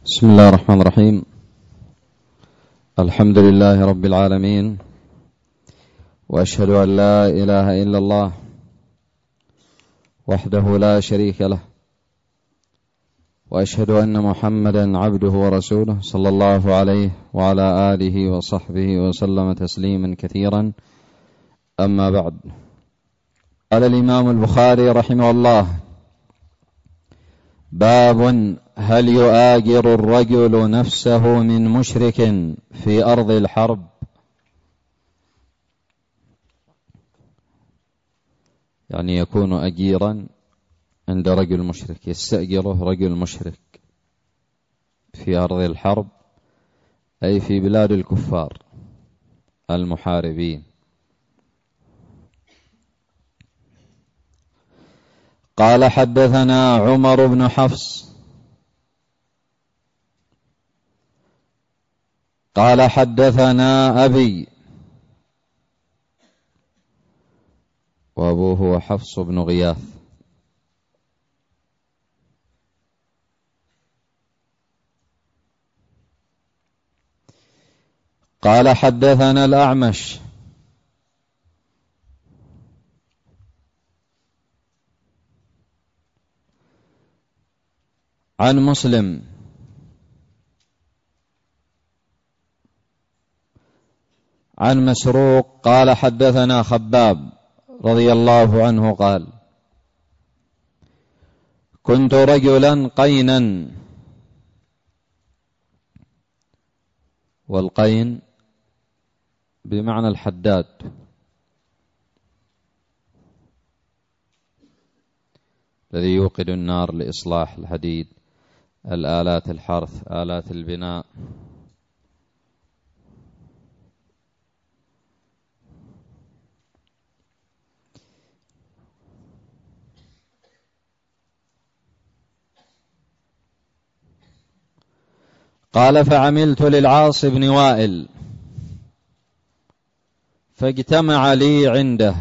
بسم الله الرحمن الرحيم. الحمد لله رب العالمين، وأشهد أن لا إله إلا الله وحده لا شريك له، وأشهد أن محمدا عبده ورسوله صلى الله عليه وعلى آله وصحبه وسلم تسليما كثيرا. أما بعد، قال الإمام البخاري رحمه الله: باب هل يؤاجر الرجل نفسه من مشرك في أرض الحرب؟ يعني يكون أجيرا عند رجل مشرك، يستأجره رجل مشرك في أرض الحرب، أي في بلاد الكفار المحاربين. قال: حدثنا عمر بن حفص قال: حدثنا أبي، وأبوه هو حفص بن غياث. قال: حدثنا الأعمش عن مسلم عن مسروق قال: حدثنا خباب رضي الله عنه قال: كنت رجلا قينا. والقين بمعنى الحداد، الذي يوقد النار لإصلاح الحديد، الآلات الحرث، آلات البناء. قال: فعملت للعاص بن وائل فاجتمع لي عنده،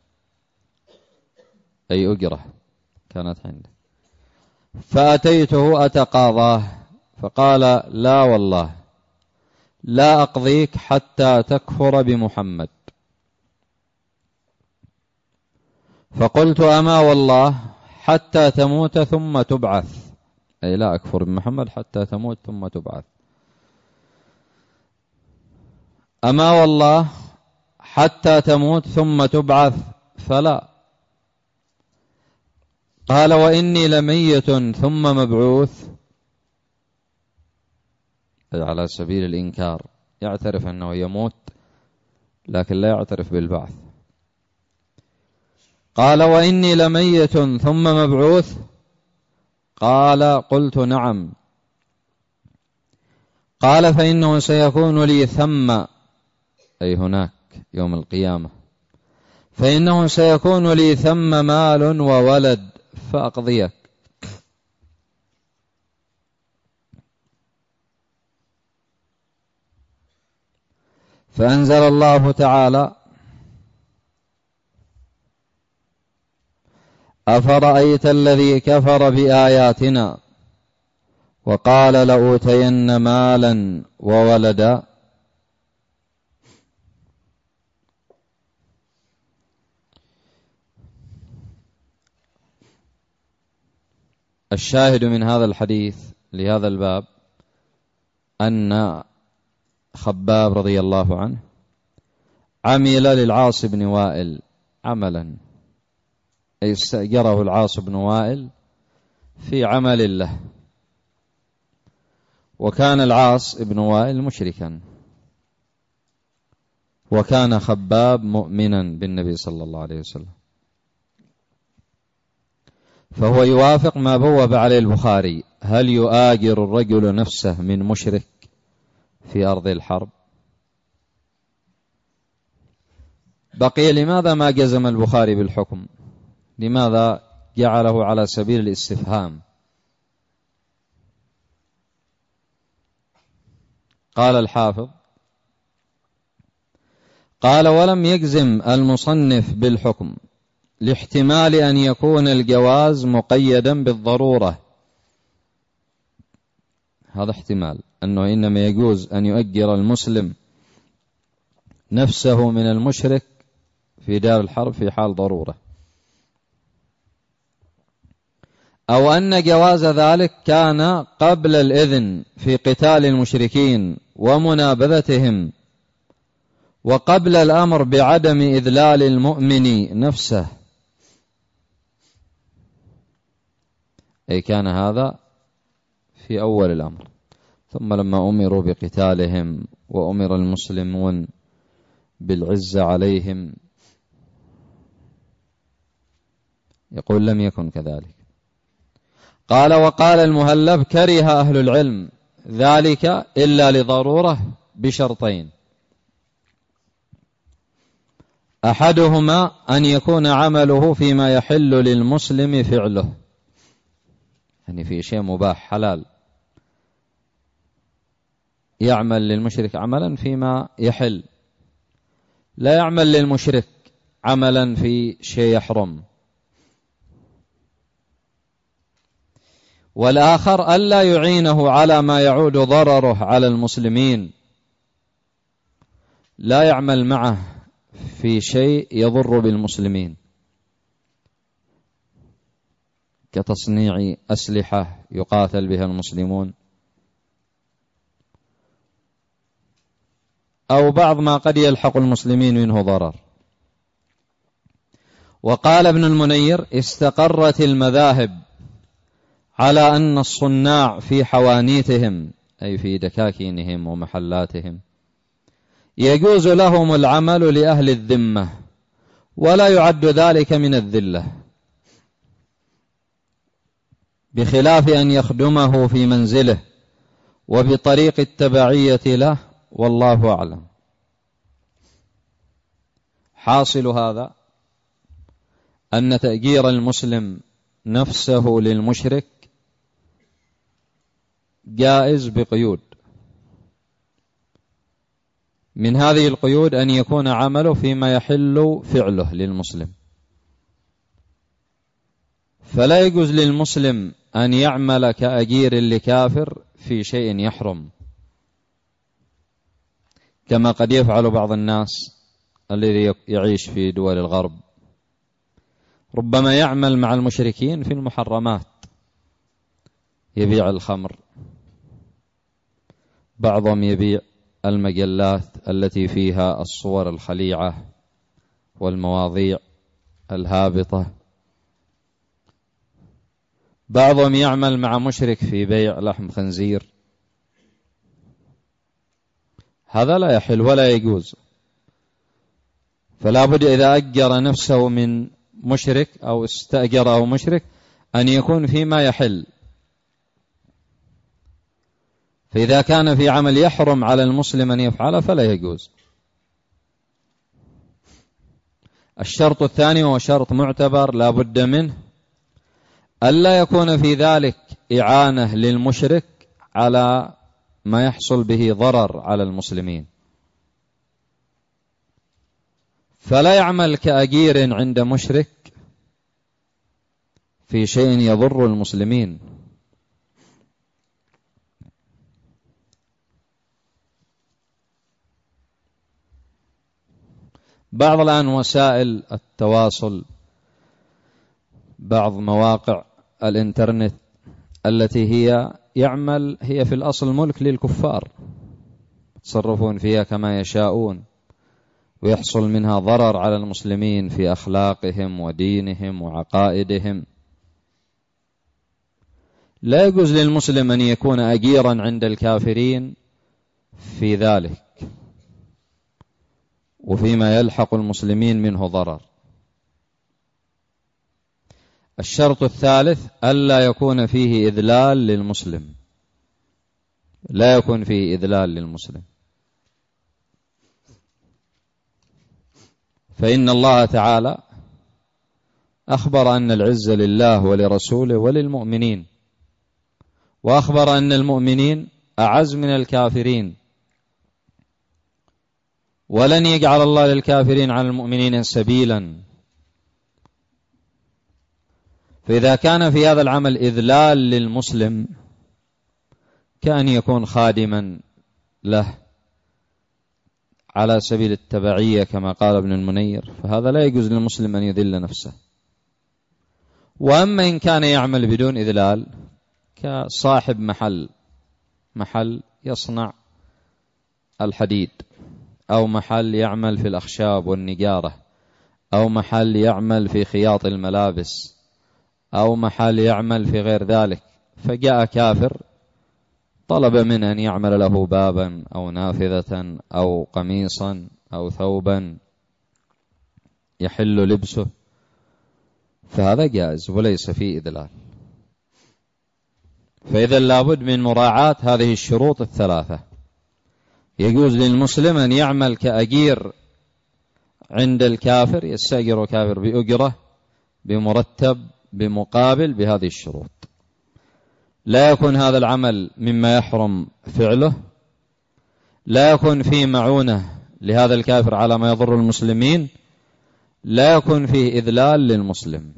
أي أجرة كانت عنده، فأتيته أتقاضاه، فقال: لا والله لا أقضيك حتى تكفر بمحمد. فقلت: أما والله حتى تموت ثم تبعث، أي لا أكفر بمحمد حتى تموت ثم تبعث. أما والله حتى تموت ثم تبعث فلا. قال: وإني لميت ثم مبعوث، على سبيل الإنكار، يعترف أنه يموت لكن لا يعترف بالبعث. قال: وإني لميت ثم مبعوث. قال: قلت: نعم. قال: فإنه سيكون لي ثم، أي هناك يوم القيامة، فإنه سيكون لي ثم مال وولد فأقضيك. فأنزل الله تعالى: أفرأيت الذي كفر بآياتنا وقال لأوتين مالا وولدا. الشاهد من هذا الحديث لهذا الباب أن خباب رضي الله عنه عمل للعاص بن وائل عملا، أي استأجره العاص بن وائل في عمل له، وكان العاص بن وائل مشركا، وكان خباب مؤمنا بالنبي صلى الله عليه وسلم، فهو يوافق ما بوب عليه البخاري: هل يؤاجر الرجل نفسه من مشرك في أرض الحرب؟ بقي لماذا ما جزم البخاري بالحكم؟ لماذا جعله على سبيل الاستفهام؟ قال الحافظ: قال: ولم يجزم المصنف بالحكم لاحتمال أن يكون الجواز مقيدا بالضرورة، هذا احتمال أنه إنما يجوز أن يؤجر المسلم نفسه من المشرك في دار الحرب في حال ضرورة، أو أن جواز ذلك كان قبل الإذن في قتال المشركين ومنابذتهم، وقبل الأمر بعدم إذلال المؤمن نفسه، أي كان هذا في أول الأمر. ثم لما أمروا بقتالهم وأمر المسلمون بالعزة عليهم يقول لم يكن كذلك. قال: وقال المهلب: كره أهل العلم ذلك إلا لضرورة بشرطين: أحدهما أن يكون عمله فيما يحل للمسلم فعله، يعني في شيء مباح حلال، يعمل للمشرك عملا فيما يحل، لا يعمل للمشرك عملا في شيء يحرم. والآخر ألا يعينه على ما يعود ضرره على المسلمين، لا يعمل معه في شيء يضر بالمسلمين كتصنيع أسلحة يقاتل بها المسلمون، أو بعض ما قد يلحق المسلمين منه ضرر. وقال ابن المنير: استقرت المذاهب على أن الصناع في حوانيتهم، أي في دكاكينهم ومحلاتهم، يجوز لهم العمل لأهل الذمة، ولا يعد ذلك من الذلة، بخلاف أن يخدمه في منزله وبطريق التبعية له، والله أعلم. حاصل هذا أن تأجير المسلم نفسه للمشرك جائز بقيود. من هذه القيود أن يكون عمله فيما يحل فعله للمسلم، فلا يجوز للمسلم أن يعمل كأجير لكافر في شيء يحرم، كما قد يفعل بعض الناس الذي يعيش في دول الغرب، ربما يعمل مع المشركين في المحرمات، يبيع الخمر، بعضهم يبيع المجلات التي فيها الصور الخليعة والمواضيع الهابطة، بعضهم يعمل مع مشرك في بيع لحم خنزير. هذا لا يحل ولا يجوز، فلا بد إذا أجر نفسه من مشرك أو استأجره مشرك أن يكون فيما يحل. فإذا كان في عمل يحرم على المسلم أن يفعله فلا يجوز. الشرط الثاني هو شرط معتبر لا بد منه: ألا يكون في ذلك إعانة للمشرك على ما يحصل به ضرر على المسلمين، فلا يعمل كأجير عند مشرك في شيء يضر المسلمين. بعض الآن وسائل التواصل، بعض مواقع الإنترنت التي هي في الأصل ملك للكفار، يتصرفون فيها كما يشاءون، ويحصل منها ضرر على المسلمين في أخلاقهم ودينهم وعقائدهم. لا يجوز للمسلم أن يكون أجيرا عند الكافرين في ذلك وفيما يلحق المسلمين منه ضرر. الشرط الثالث: ألا يكون فيه إذلال للمسلم، لا يكون فيه إذلال للمسلم، فإن الله تعالى أخبر أن العزة لله ولرسوله وللمؤمنين، وأخبر أن المؤمنين أعز من الكافرين، ولن يجعل الله للكافرين على المؤمنين سبيلا. فإذا كان في هذا العمل إذلال للمسلم كأن يكون خادما له على سبيل التبعية كما قال ابن المنير، فهذا لا يجوز للمسلم أن يذل نفسه. وأما إن كان يعمل بدون إذلال كصاحب محل يصنع الحديد، أو محل يعمل في الأخشاب والنجارة، أو محل يعمل في خياط الملابس، أو محل يعمل في غير ذلك، فجاء كافر طلب منه أن يعمل له بابا أو نافذة أو قميصا أو ثوبا يحل لبسه، فهذا جائز وليس فيه إذلال. فإذا لابد من مراعاة هذه الشروط الثلاثة. يجوز للمسلم أن يعمل كأجير عند الكافر، يستأجر كافر بأجرة بمرتب بمقابل بهذه الشروط. لا يكون هذا العمل مما يحرم فعله، لا يكون فيه معونة لهذا الكافر على ما يضر المسلمين، لا يكون فيه إذلال للمسلم.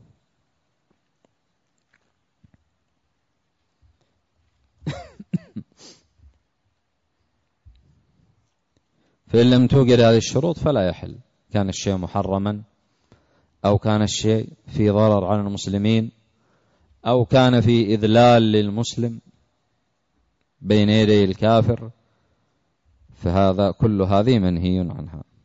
فإن لم توجد هذه الشروط فلا يحل، كان الشيء محرما، أو كان الشيء في ضرر على المسلمين، أو كان في إذلال للمسلم بين يدي الكافر، فهذا كل هذه منهي عنها.